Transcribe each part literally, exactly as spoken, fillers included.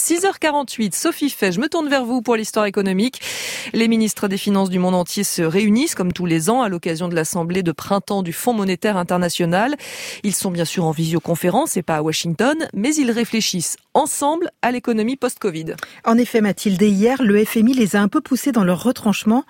six heures quarante-huit, Sophie Fay, je me tourne vers vous pour l'histoire économique. Les ministres des Finances du monde entier se réunissent comme tous les ans à l'occasion de l'Assemblée de printemps du Fonds monétaire international. Ils sont bien sûr en visioconférence et pas à Washington, mais ils réfléchissent ensemble à l'économie post-Covid. En effet, Mathilde, hier, le F M I les a un peu poussés dans leur retranchement.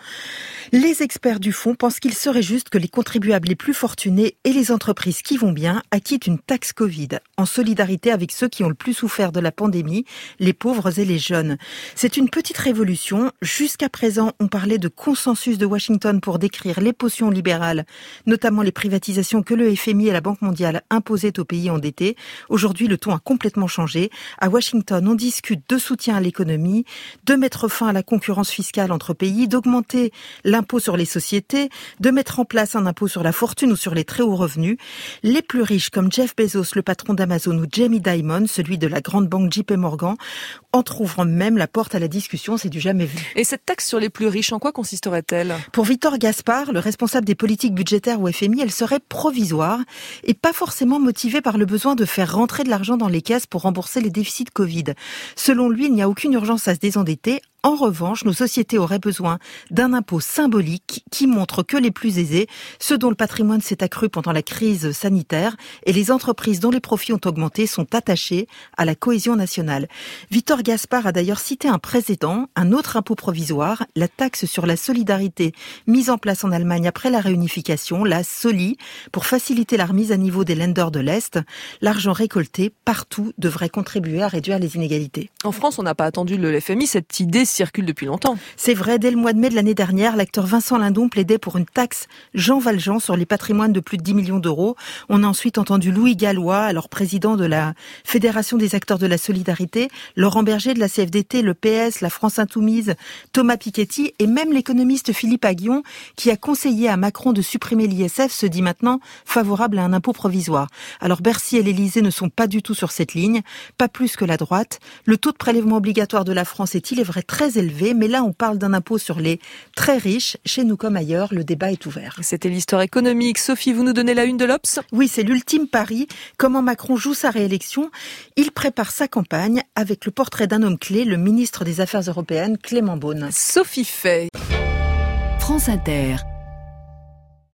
Les experts du fonds pensent qu'il serait juste que les contribuables les plus fortunés et les entreprises qui vont bien acquittent une taxe Covid, en solidarité avec ceux qui ont le plus souffert de la pandémie, les pauvres et les jeunes. C'est une petite révolution. Jusqu'à présent, on parlait de consensus de Washington pour décrire les potions libérales, notamment les privatisations que le F M I et la Banque mondiale imposaient aux pays endettés. Aujourd'hui, le ton a complètement changé. À Washington, on discute de soutien à l'économie, de mettre fin à la concurrence fiscale entre pays, d'augmenter l'impôt sur les sociétés, de mettre en place un impôt sur la fortune ou sur les très hauts revenus. Les plus riches, comme Jeff Bezos, le patron d'Amazon, ou Jamie Dimon, celui de la grande banque J P Morgan, entrouvent même la porte à la discussion. C'est du jamais vu. Et cette taxe sur les plus riches, en quoi consisterait-elle ? Pour Victor Gaspard, le responsable des politiques budgétaires au F M I, elle serait provisoire et pas forcément motivée par le besoin de faire rentrer de l'argent dans les caisses pour rembourser les déficits Covid. Selon lui, il n'y a aucune urgence à se désendetter. En revanche, nos sociétés auraient besoin d'un impôt symbolique qui montre que les plus aisés, ceux dont le patrimoine s'est accru pendant la crise sanitaire et les entreprises dont les profits ont augmenté sont attachés à la cohésion nationale. Victor Gaspard a d'ailleurs cité un précédent, un autre impôt provisoire, la taxe sur la solidarité mise en place en Allemagne après la réunification, la Soli, pour faciliter la remise à niveau des Länder de l'Est. L'argent récolté partout devrait contribuer à réduire les inégalités. En France, on n'a pas attendu le F M I, cette idée circule depuis longtemps. C'est vrai, dès le mois de mai de l'année dernière, l'acteur Vincent Lindon plaidait pour une taxe Jean Valjean sur les patrimoines de plus de dix millions d'euros. On a ensuite entendu Louis Gallois, alors président de la Fédération des acteurs de la solidarité, Laurent Berger de la C F D T, le P S, la France Insoumise, Thomas Piketty et même l'économiste Philippe Aghion, qui a conseillé à Macron de supprimer l'I S F, se dit maintenant favorable à un impôt provisoire. Alors Bercy et l'Élysée ne sont pas du tout sur cette ligne, pas plus que la droite. Le taux de prélèvement obligatoire de la France est, il est vrai, très élevé, mais là on parle d'un impôt sur les très riches. Chez nous comme ailleurs, le débat est ouvert. C'était l'histoire économique. Sophie, vous nous donnez la une de l'Obs ? Oui, c'est l'ultime pari. Comment Macron joue sa réélection ? Il prépare sa campagne avec le portrait d'un homme clé, le ministre des Affaires européennes, Clément Beaune. Sophie Fay. France Inter.